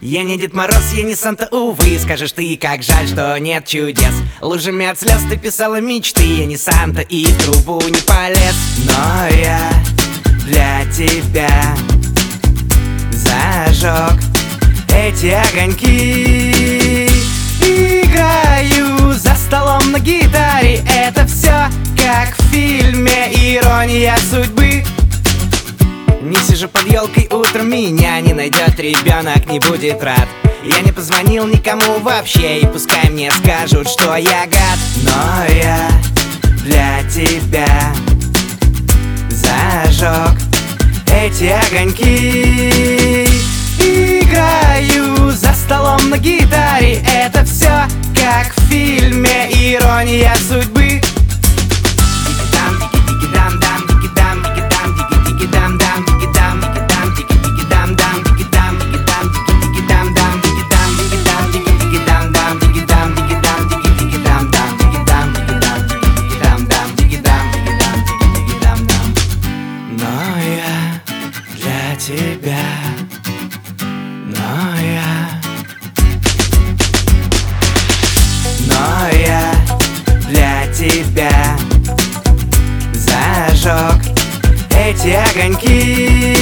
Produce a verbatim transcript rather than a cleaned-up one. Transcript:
Я не Дед Мороз, я не Санта, увы. Скажешь ты, как жаль, что нет чудес. Лужами от слез ты писала мечты. Я не Санта и в трубу не полез. Но я для тебя зажег эти огоньки. Играю за столом на гитаре. Это все как в фильме «Ирония судьбы». Не сижу под елкой утром, меня не найдет ребенок, не будет рад. Я не позвонил никому вообще, и пускай мне скажут, что я гад. Но я для тебя зажег эти огоньки. Играю за столом на гитаре. Это все как в фильме «Ирония судьбы». Тебя, но я, но я для тебя зажег эти огоньки.